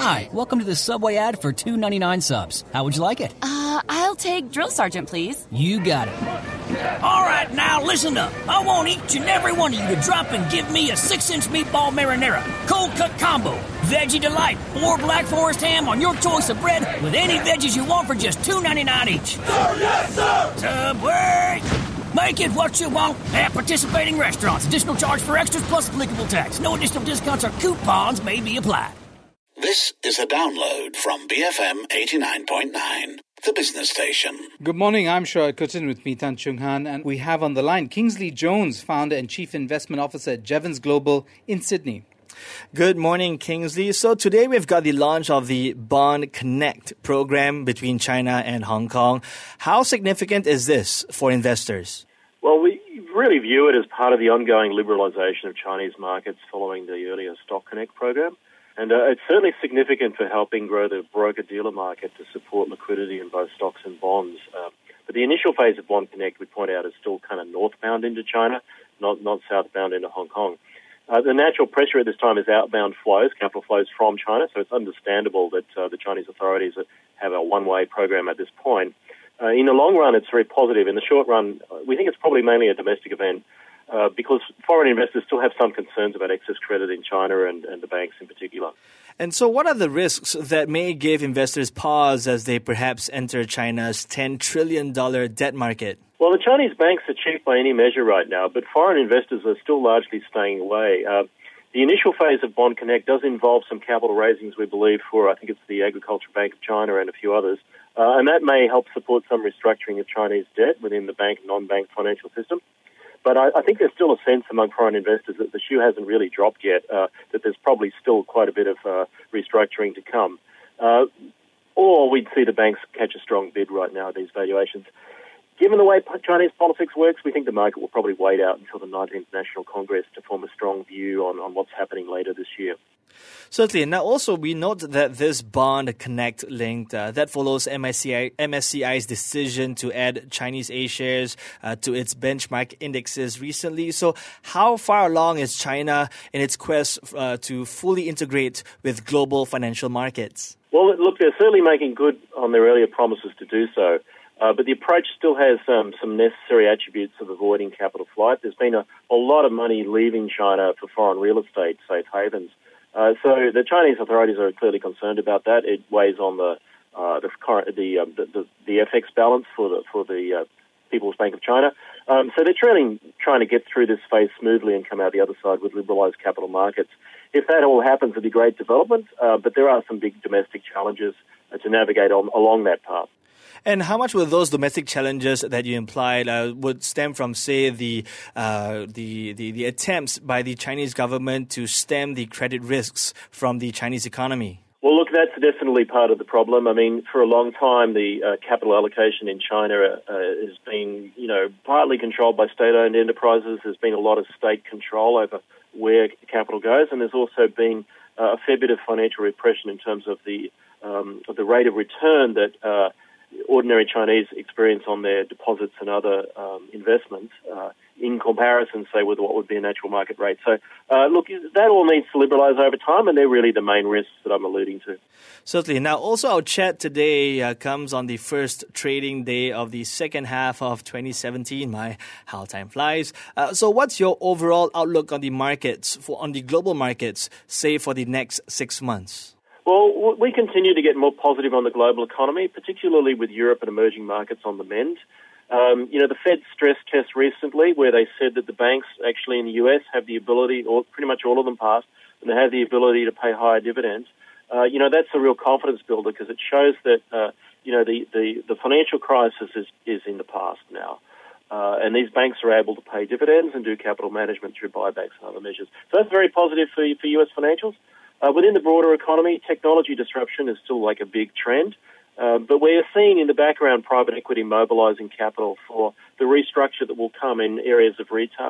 Hi, welcome to the Subway ad for $2.99 subs. How would you like it? I'll take Drill Sergeant, please. You got it. All right, now listen up. I want each and every one of you to drop and give me a 6-inch meatball marinara, cold cut combo, veggie delight, or Black Forest ham on your choice of bread with any veggies you want for just $2.99 each. Sir, yes, sir! Subway! Make it what you want at participating restaurants. Additional charge for extras plus applicable tax. No additional discounts or coupons may be applied. This is a download from BFM 89.9, the business station. Good morning, I'm Shoaib Kutin with me, Tan Chung Han, and we have on the line Kingsley Jones, founder and chief investment officer at Jevons Global in Sydney. Good morning, Kingsley. So today we've got the launch of the Bond Connect program between China and Hong Kong. How significant is this for investors? Well, we really view it as part of the ongoing liberalisation of Chinese markets following the earlier Stock Connect program. And it's certainly significant for helping grow the broker-dealer market to support liquidity in both stocks and bonds. But the initial phase of Bond Connect, we point out, is still kind of northbound into China, not southbound into Hong Kong. The natural pressure at this time is outbound flows, capital flows from China, so it's understandable that the Chinese authorities have a one-way program at this point. In the long run, it's very positive. In the short run, we think it's probably mainly a domestic event, because foreign investors still have some concerns about excess credit in China and the banks in particular. And so what are the risks that may give investors pause as they perhaps enter China's $10 trillion debt market? Well, the Chinese banks are cheap by any measure right now, but foreign investors are still largely staying away. The initial phase of Bond Connect does involve some capital raisings, we believe, for, I think it's the Agricultural Bank of China and a few others. And that may help support some restructuring of Chinese debt within the bank and non-bank financial system. But I think there's still a sense among foreign investors that the shoe hasn't really dropped yet, that there's probably still quite a bit of restructuring to come. Or we'd see the banks catch a strong bid right now at these valuations. Given the way Chinese politics works, we think the market will probably wait out until the 19th National Congress to form a strong view on what's happening later this year. Certainly. Now, also, we note that this Bond Connect link, that follows MSCI's decision to add Chinese A-shares to its benchmark indexes recently. So how far along is China in its quest to fully integrate with global financial markets? Well, look, they're certainly making good on their earlier promises to do so. But the approach still has some necessary attributes of avoiding capital flight. There's been a lot of money leaving China for foreign real estate, safe havens. So the Chinese authorities are clearly concerned about that. It weighs on the FX balance for the People's Bank of China. So they're trying to get through this phase smoothly and come out the other side with liberalised capital markets. If that all happens, it'd be great development. But there are some big domestic challenges to navigate along that path. And how much will those domestic challenges that you implied would stem from, say, the attempts by the Chinese government to stem the credit risks from the Chinese economy? Well, look, that's definitely part of the problem. I mean, for a long time, the capital allocation in China has been, partly controlled by state-owned enterprises. There's been a lot of state control over where capital goes, and there's also been a fair bit of financial repression in terms of the rate of return that ordinary Chinese experience on their deposits and other investments in comparison, say, with what would be a natural market rate. So, look, that all needs to liberalise over time, and they're really the main risks that I'm alluding to. Certainly. Now, also our chat today comes on the first trading day of the second half of 2017. How time flies. So what's your overall outlook on the markets, on the global markets, say, for the next 6 months? Well, we continue to get more positive on the global economy, particularly with Europe and emerging markets on the mend. The Fed stress test recently, where they said that the banks actually in the US have the ability, or pretty much all of them passed, and they have the ability to pay higher dividends. That's a real confidence builder because it shows that, the financial crisis is in the past now. And these banks are able to pay dividends and do capital management through buybacks and other measures. So that's very positive for US financials. Within the broader economy, technology disruption is still like a big trend, but we're seeing in the background private equity mobilising capital for the restructure that will come in areas of retail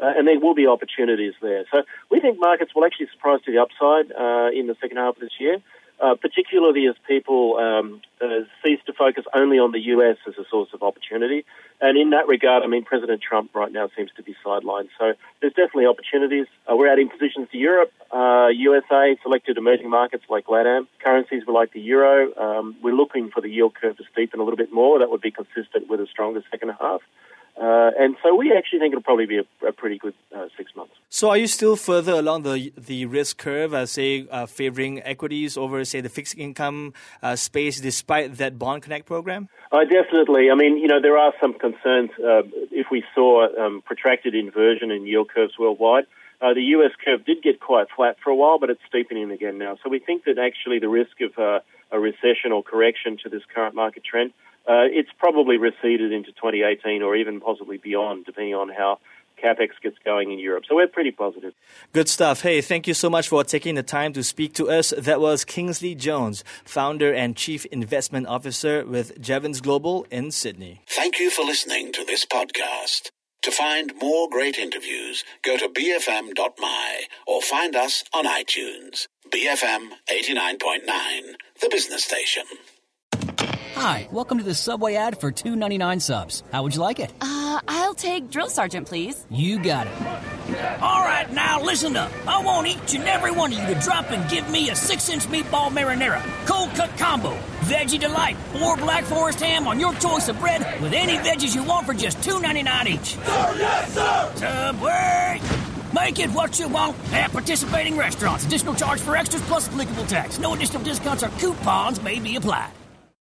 and there will be opportunities there. So we think markets will actually surprise to the upside in the second half of this year, particularly as people cease to focus only on the US as a source of opportunity. And in that regard, I mean, President Trump right now seems to be sidelined. So there's definitely opportunities. We're adding positions to Europe, USA, selected emerging markets like LATAM, currencies like the euro. We're looking for the yield curve to steepen a little bit more. That would be consistent with a stronger second half. And so we actually think it'll probably be a pretty good 6 months. So are you still further along the risk curve, favoring equities over, say, the fixed income space despite that Bond Connect program? Definitely. I mean, there are some concerns if we saw protracted inversion in yield curves worldwide. The US curve did get quite flat for a while, but it's steepening again now. So we think that actually the risk of a recession or correction to this current market trend, it's probably receded into 2018 or even possibly beyond, depending on how CapEx gets going in Europe. So we're pretty positive. Good stuff. Hey, thank you so much for taking the time to speak to us. That was Kingsley Jones, founder and chief investment officer with Jevons Global in Sydney. Thank you for listening to this podcast. To find more great interviews, go to bfm.my or find us on iTunes. BFM 89.9, the business station. Hi, welcome to the Subway ad for $2.99 subs. How would you like it? I'll take Drill Sergeant, please. You got it. All right, now listen up. I want each and every one of you to drop and give me a 6-inch meatball marinara, cold cut combo, veggie delight, or Black Forest ham on your choice of bread with any veggies you want for just $2.99 each. Sir, yes, sir! Subway! Make it what you want at participating restaurants. Additional charge for extras plus applicable tax. No additional discounts or coupons may be applied.